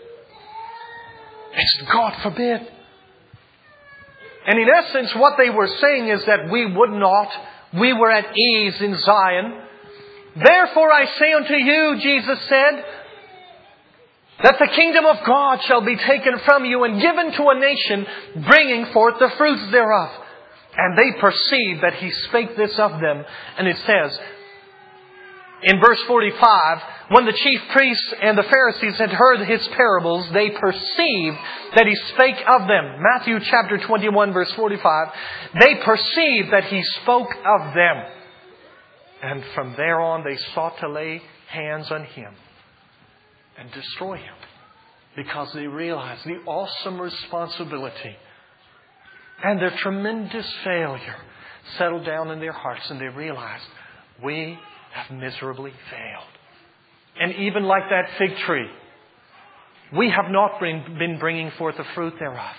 It's God forbid. And in essence, what they were saying is that we were at ease in Zion. Therefore I say unto you, Jesus said, that the kingdom of God shall be taken from you and given to a nation, bringing forth the fruits thereof. And they perceived that He spake this of them. And it says, in verse 45, when the chief priests and the Pharisees had heard His parables, they perceived that He spake of them. Matthew chapter 21, verse 45. They perceived that He spoke of them. And from there on, they sought to lay hands on Him and destroy Him, because they realized the awesome responsibility and their tremendous failure settled down in their hearts, and they realized, we have miserably failed. And even like that fig tree, we have not been bringing forth the fruit thereof.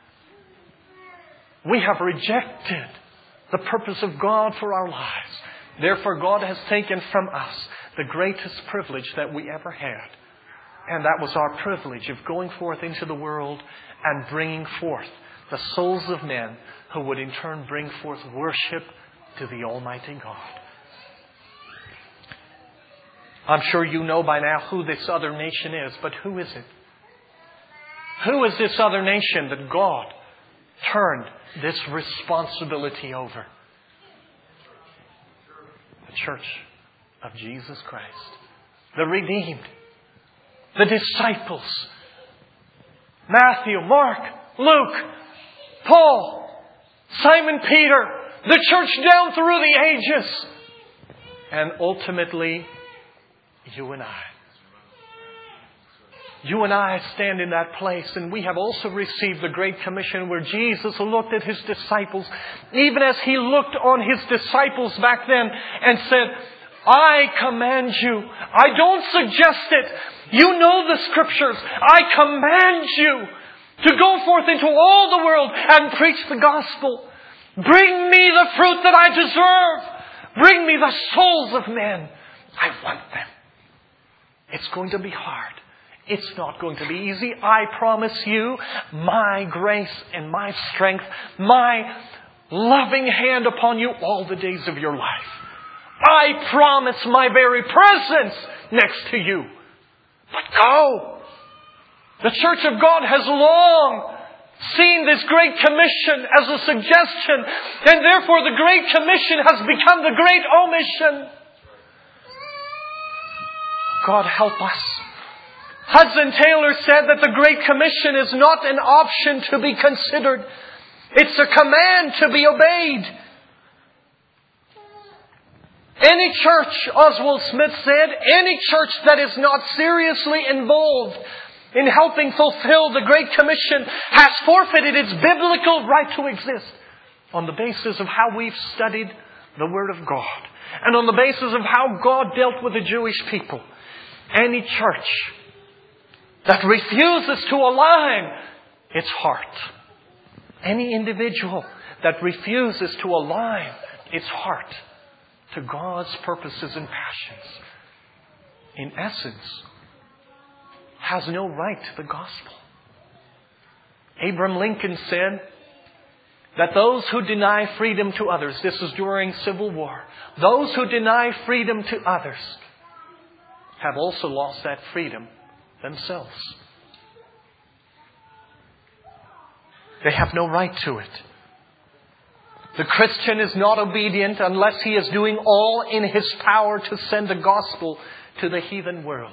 We have rejected the purpose of God for our lives. Therefore, God has taken from us the greatest privilege that we ever had. And that was our privilege of going forth into the world and bringing forth the souls of men who would in turn bring forth worship to the Almighty God. I'm sure you know by now who this other nation is, but who is it? Who is this other nation that God turned this responsibility over? The Church of Jesus Christ. The redeemed. The disciples. Matthew, Mark, Luke, Paul, Simon Peter, the church down through the ages. And ultimately, you and I. You and I stand in that place, and we have also received the Great Commission where Jesus looked at His disciples, even as He looked on His disciples back then and said, I command you. I don't suggest it. You know the Scriptures. I command you to go forth into all the world and preach the gospel. Bring me the fruit that I deserve. Bring me the souls of men. I want them. It's going to be hard. It's not going to be easy. I promise you, my grace and my strength, my loving hand upon you all the days of your life. I promise my very presence next to you. But go. The Church of God has long seen this Great Commission as a suggestion, and therefore the Great Commission has become the Great Omission. God help us. Hudson Taylor said that the Great Commission is not an option to be considered. It's a command to be obeyed. Any church, Oswald Smith said, any church that is not seriously involved in helping fulfill the Great Commission has forfeited its biblical right to exist on the basis of how we've studied the Word of God and on the basis of how God dealt with the Jewish people. Any church that refuses to align its heart, any individual that refuses to align its heart to God's purposes and passions, in essence, has no right to the gospel. Abraham Lincoln said that those who deny freedom to others, this is during Civil War, those who deny freedom to others have also lost that freedom themselves. They have no right to it. The Christian is not obedient unless he is doing all in his power to send the gospel to the heathen world.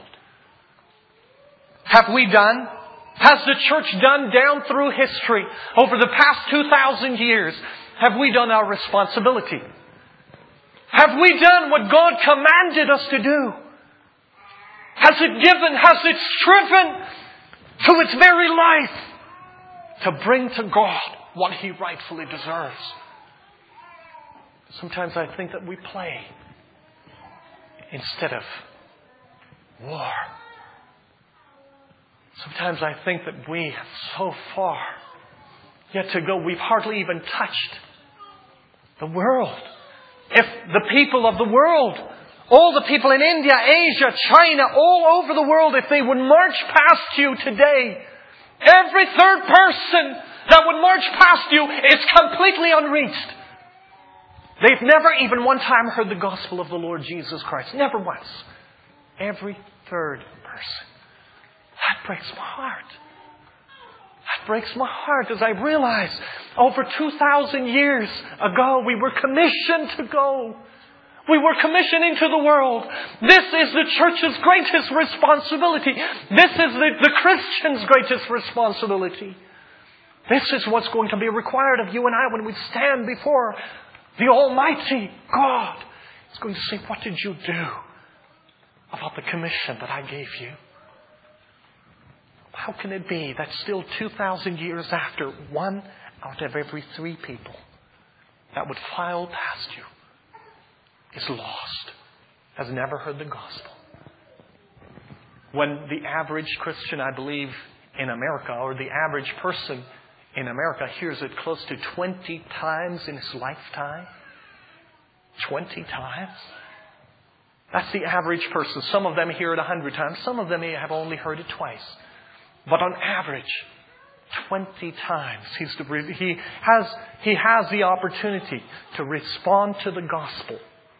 Have we done? Has the church done down through history over the past 2,000 years? Have we done our responsibility? Have we done what God commanded us to do? Has it striven to its very life to bring to God what He rightfully deserves? Sometimes I think that we play instead of war. Sometimes I think that we have so far yet to go. We've hardly even touched the world. If the people of the world, all the people in India, Asia, China, all over the world, if they would march past you today, every third person that would march past you is completely unreached. They've never even one time heard the gospel of the Lord Jesus Christ. Never once. Every third person. That breaks my heart. That breaks my heart as I realize over 2,000 years ago we were commissioned to go. We were commissioned into the world. This is the church's greatest responsibility. This is the Christian's greatest responsibility. This is what's going to be required of you and I when we stand before the Almighty God. He's going to say, what did you do about the commission that I gave you? How can it be that still 2,000 years after, 1 out of every 3 people that would file past you is lost, has never heard the gospel? When the average Christian, I believe, in America, or the average person in America hears it close to 20 times in his lifetime. 20 times? That's the average person. Some of them hear it 100 times. Some of them may have only heard it twice. But on average, 20 times he has the opportunity to respond to the gospel.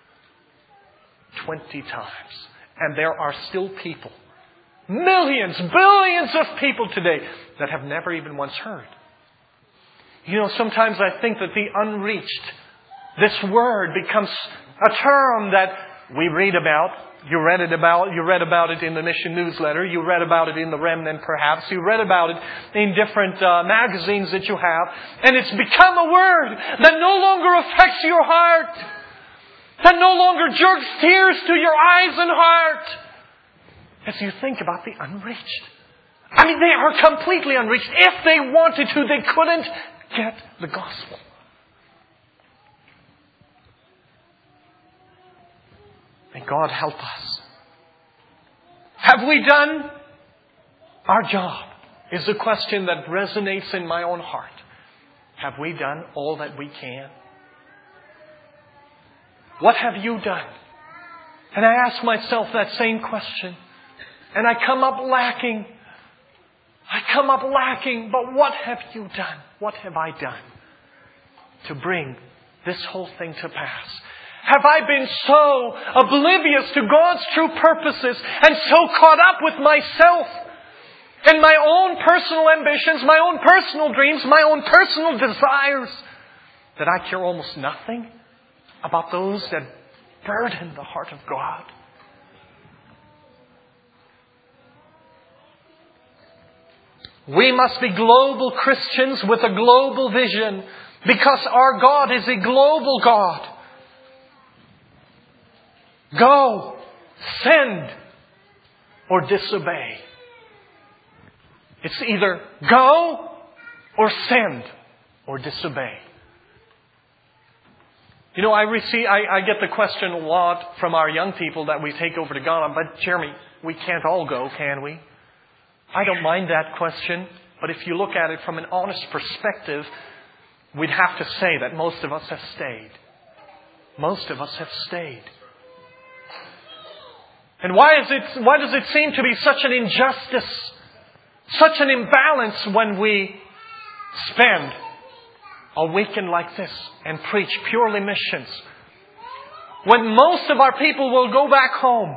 20 times. And there are still people, millions, billions of people today that have never even once heard. You know, sometimes I think that the unreached, this word becomes a term that we read about. You read about it in the Mission Newsletter. You read about it in the Remnant, perhaps. You read about it in different magazines that you have. And it's become a word that no longer affects your heart. That no longer jerks tears to your eyes and heart. As you think about the unreached. I mean, they are completely unreached. If they wanted to, they couldn't get the gospel. May God help us. Have we done our job? Is the question that resonates in my own heart. Have we done all that we can? What have you done? And I ask myself that same question. And I come up lacking. But what have you done? What have I done to bring this whole thing to pass? Have I been so oblivious to God's true purposes and so caught up with myself and my own personal ambitions, my own personal dreams, my own personal desires that I care almost nothing about those that burden the heart of God? We must be global Christians with a global vision because our God is a global God. Go, send, or disobey. It's either go or send or disobey. You know, I get the question a lot from our young people that we take over to Ghana, but Jeremy, we can't all go, can we? I don't mind that question, but if you look at it from an honest perspective, we'd have to say that most of us have stayed. Most of us have stayed. And why does it seem to be such an injustice, such an imbalance when we spend a weekend like this and preach purely missions, when most of our people will go back home,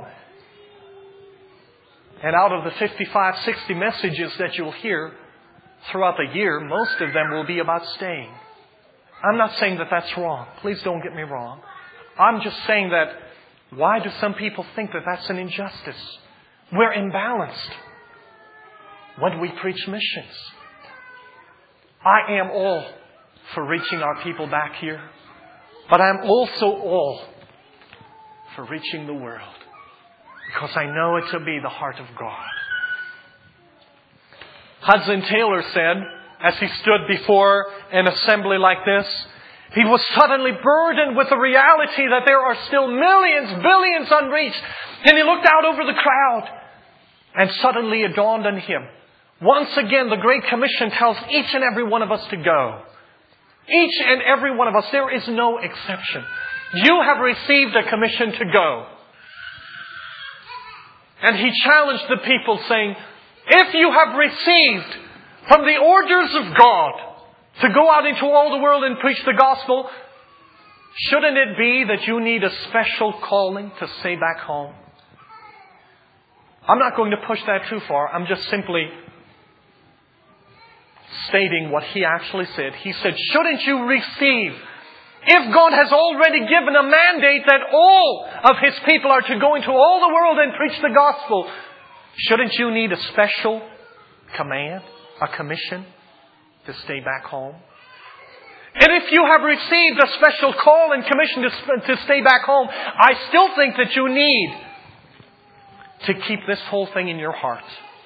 and out of the 55, 60 messages that you'll hear throughout the year, most of them will be about staying. I'm not saying that that's wrong. Please don't get me wrong. I'm just saying that why do some people think that that's an injustice? We're imbalanced when we preach missions. I am all for reaching our people back here, but I'm also all for reaching the world, because I know it to be the heart of God. Hudson Taylor said, as he stood before an assembly like this, he was suddenly burdened with the reality that there are still millions, billions unreached. And he looked out over the crowd, and suddenly it dawned on him. Once again, the Great Commission tells each and every one of us to go. Each and every one of us. There is no exception. You have received a commission to go. And he challenged the people, saying, if you have received from the orders of God to go out into all the world and preach the gospel, shouldn't it be that you need a special calling to stay back home? I'm not going to push that too far. I'm just simply stating what he actually said. He said, shouldn't you receive, if God has already given a mandate that all of His people are to go into all the world and preach the gospel, shouldn't you need a special command, a commission to stay back home? And if you have received a special call and commission to stay back home, I still think that you need to keep this whole thing in your heart.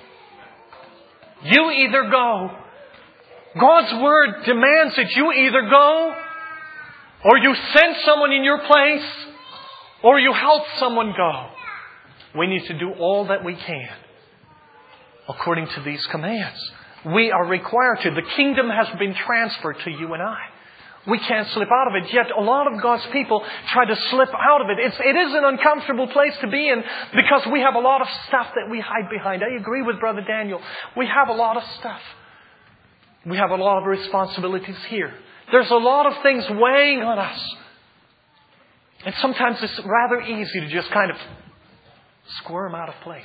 You either go. God's Word demands that you either go, or you send someone in your place, or you help someone go. We need to do all that we can according to these commands. We are required to. The kingdom has been transferred to you and I. We can't slip out of it. Yet a lot of God's people try to slip out of it. It is an uncomfortable place to be in, because we have a lot of stuff that we hide behind. I agree with Brother Daniel. We have a lot of stuff. We have a lot of responsibilities here. There's a lot of things weighing on us. And sometimes it's rather easy to just kind of squirm out of place.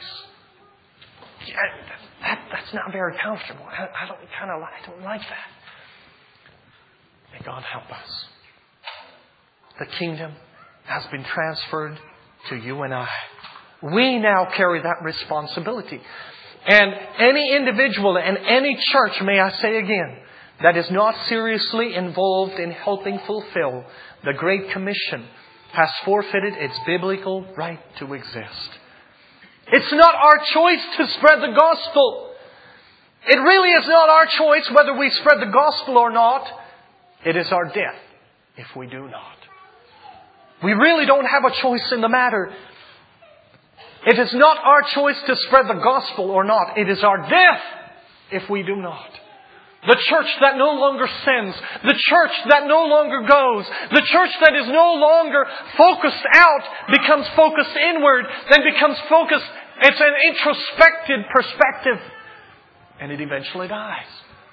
That's not very comfortable. I don't like that. May God help us. The kingdom has been transferred to you and I. We now carry that responsibility. And any individual and any church, may I say again, that is not seriously involved in helping fulfill the Great Commission has forfeited its biblical right to exist. It's not our choice to spread the gospel. It really is not our choice whether we spread the gospel or not. It is our death if we do not. We really don't have a choice in the matter. It is not our choice to spread the gospel or not. It is our death if we do not. The church that no longer sends, the church that no longer goes, the church that is no longer focused out becomes focused inward, then becomes focused. It's an introspective perspective. And it eventually dies.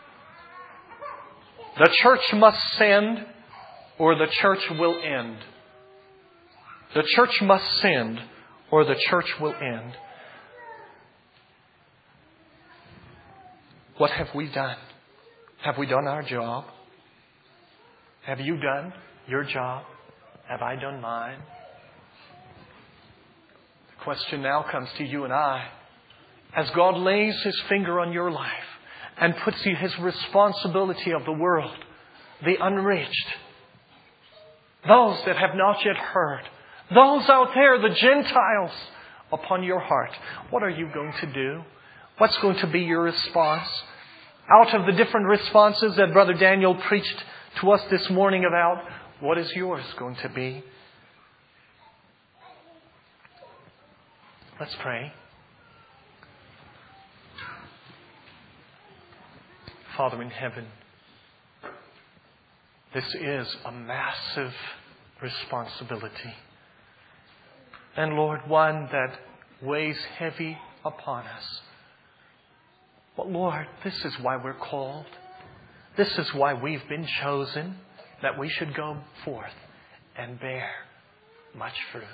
The church must send, or the church will end. The church must send, or the church will end. What have we done? Have we done our job? Have you done your job? Have I done mine? The question now comes to you and I. As God lays His finger on your life and puts you His responsibility of the world, the unreached, those that have not yet heard, those out there, the Gentiles, upon your heart, what are you going to do? What's going to be your response? Out of the different responses that Brother Daniel preached to us this morning about, what is yours going to be? Let's pray. Father in heaven, this is a massive responsibility. And Lord, one that weighs heavy upon us. But Lord, this is why we're called. This is why we've been chosen, that we should go forth and bear much fruit.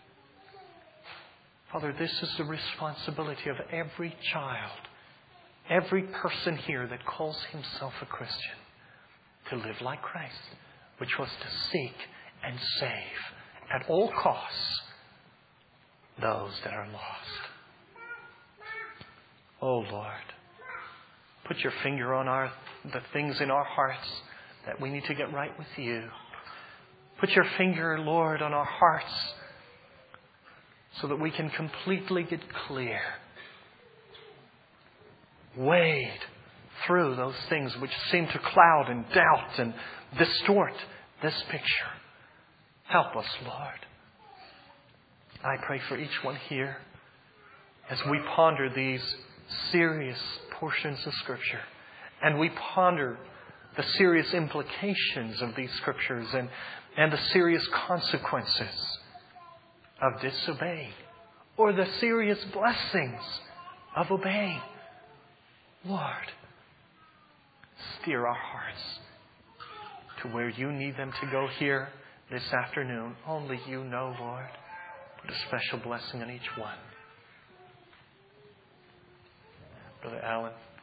Father, this is the responsibility of every child, every person here that calls himself a Christian, to live like Christ, which was to seek and save at all costs those that are lost. Oh Lord, put your finger on the things in our hearts that we need to get right with you. Put your finger, Lord, on our hearts so that we can completely get clear. Wade through those things which seem to cloud and doubt and distort this picture. Help us, Lord. I pray for each one here as we ponder these serious portions of Scripture and we ponder the serious implications of these Scriptures and the serious consequences of disobeying or the serious blessings of obeying. Lord, steer our hearts to where you need them to go here this afternoon. Only you know, Lord. Put a special blessing on each one. Brother Alan.